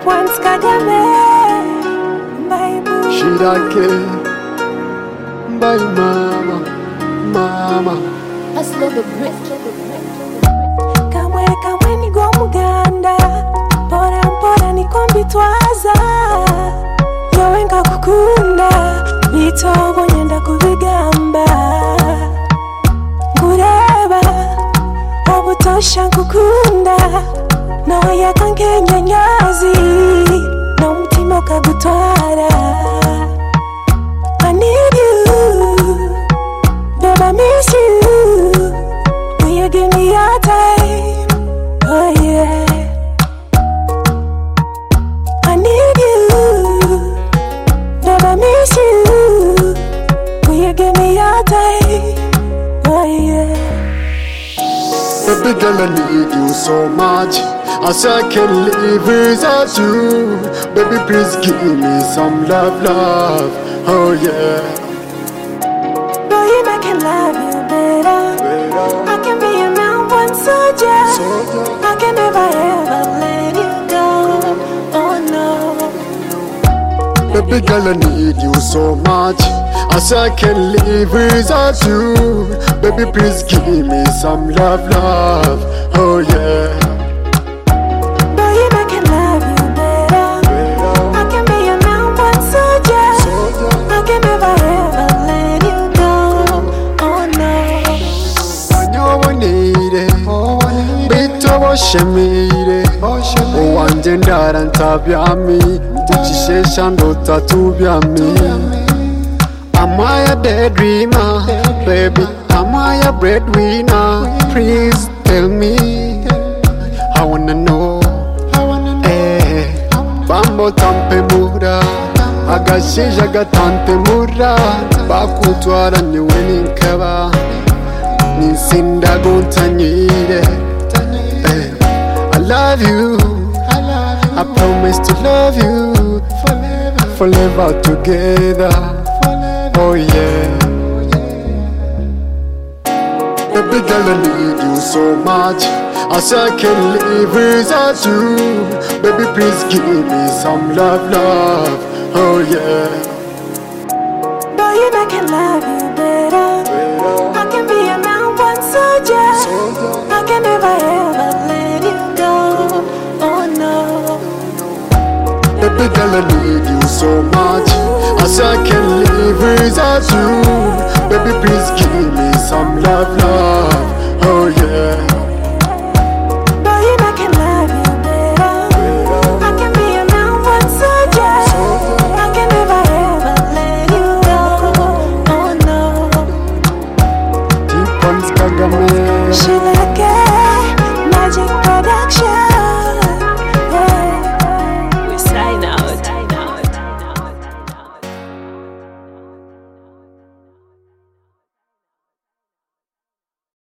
Once Kagame, Bible. Shirake, bye mama. Let's love the brick. Kamwe ni gwa muganda, pora ni kombitwaza. Yowenga kukunda, bitobo nyenda kubigamba. Ngureba, obutosha kukunda. Noya kankenya nyazi, no mutima kagutwara. I need you, babe, I miss you. Will you give me your time? Oh yeah. I need you, babe, I miss you. Will you give me your time? Oh yeah. Baby girl, I need you so much. I say I can't live without you. Baby, please give me some love. Oh yeah. Boy, you make me love you better. I can be your number one soldier. I can never ever let you go. Oh no. Baby girl, I need you so much. I say I can't live without you. Baby, please give me some love. Oh yeah. Boy, you make me love you better. I can be your number one soldier. I can never ever let you go. Oh no. When you need it, bito boshemire. Owanje ndarantabyami, uchishesha ndota tubyami. Am I a daydreamer, baby? Am I a breadwinner? Please tell me. I wanna know. Bambo tampe mura, agashija gatante mura. Bakutwara niwe ninkaba, ninsinda guntanyire. I love you, I promise to love you forever together. Oh yeah. Baby girl, I need you so much. I say I can't live without you. Baby, please give me some love. Oh yeah. Boy, you make me love you better. I can be your number one soldier. I can never ever let you go. Oh no. Baby girl, I need you so much. I say I can't live without you. Baby, please give me some love.